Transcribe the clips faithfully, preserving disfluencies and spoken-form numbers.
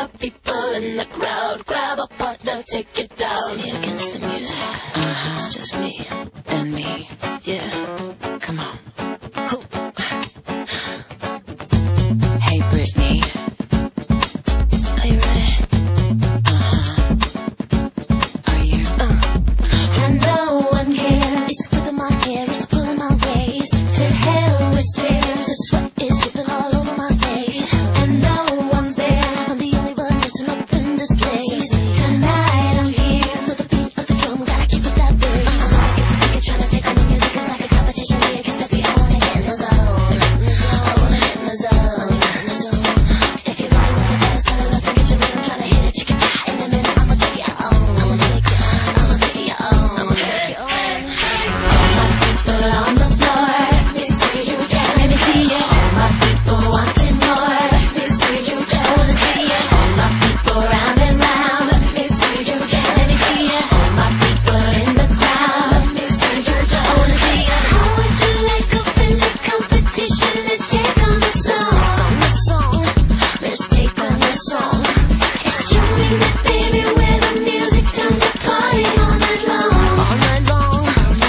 my people in the crowd. Grab a partner, take it down. It's me against the music. Uh-huh. It's just me and me. Yeah. Come on. Hey, Britney. Are you ready? Uh-huh. Are you? Uh. And no one cares. It's whipping my hair, it's pulling my waist. To hell with stairs. The sweat is dripping all over my face. And no one's there. I'm the only one that's up in this place. Tonight I'm here. To the beat of the drum, gotta keep it that bass. Uh-huh. It's a secret trying to take on the music. It's like a competition. Yeah, cause I wanna get in the zone. I wanna get in the zone. If you really want it, better settle up and get your rhythm. Trying to hit it, chicken tie. In a minute, I'ma take it on. I'ma take it on. I'ma take it on. I'ma take it on. All my people on the floor. Let me see you dance. Let me see you. All my people wanting more. Let me see you dance. I wanna see you. All my people round and round. Let me see you dance. Let me see you. All my people in the crowd. Let me see you dance. I wanna see you. How would you like a friendly competition? Let's take on the song. On the song. Let's take on the song. It's you and me, baby, where the music's time to party all night long. All night long.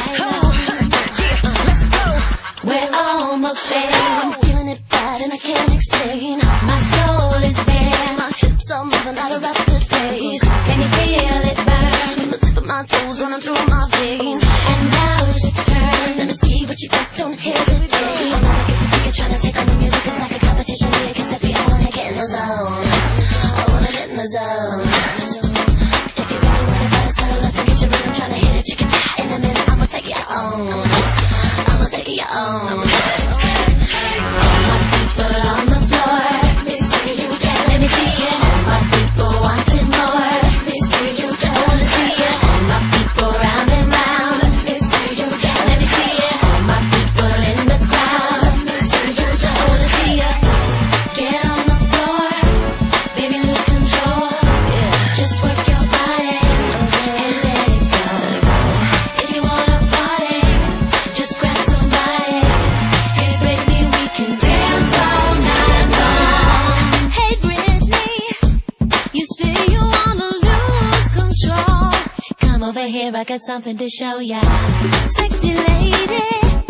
We're almost there. I'm feeling it bad and I can't explain. My soul is bare. My hips are moving at a rapid pace. Can you feel it burn? From the tip of my toes running through my veins. And now's your turn. Let me see what you got, don't hesitate. I'm gonna get the speaker trying to take on the music. It's like a competition. Yeah, cause I wanna get in the zone. I wanna get in the zone. If you really want it, better settle up and get your rhythm. Trying to hit it, chicken tie. In a minute, I'ma take it on. I'ma take it on. All my people on the floor. Let me see you dance. Let me see you. All my people wanting more. Let me see you dance. I wanna see you. All my people round and round. Let me see you dance. Let me see you. All my people in the crowd. Let me see you dance. I wanna see you. Get on the floor, baby, lose control. Just work your body and let it go. If you wanna party, just grab somebody. Hey, Britney, we can dance all night long. Hey Britney, you say you wanna lose control. Come over here, I got something to show ya. Sexy lady,